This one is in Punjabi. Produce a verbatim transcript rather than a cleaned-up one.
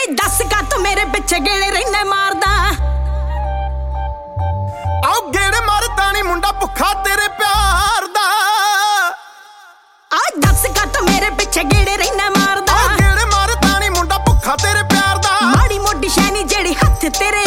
ਵੇ ਦੱਸ ਕਾ ਤੂੰ ਮੇਰੇ ਪਿੱਛੇ ਗੇੜੇ ਰਹਿਣਾ ਮਾਰਦਾ ਆਓ ਗੇੜੇ ਮਾਰਦਾ ਨੀ ਮੁੰਡਾ ਭੁੱਖਾ ਤੇਰੇ ਪਿਆਰ ਦਾ ਆ ਦੱਸ ਕਾ ਤੂੰ ਮੇਰੇ ਪਿੱਛੇ ਗੇੜੇ ਰਹਿਣਾ ਮਾਰਦਾ ਆਓ ਗੇੜੇ ਮਾਰਦਾ ਨੀ ਮੁੰਡਾ ਭੁੱਖਾ ਤੇਰੇ ਪਿਆਰ ਦਾ ਮਾੜੀ ਮੋਟੀ ਸ਼ੈਨੀ ਜਿਹੜੀ ਹੱਥ ਤੇਰੇ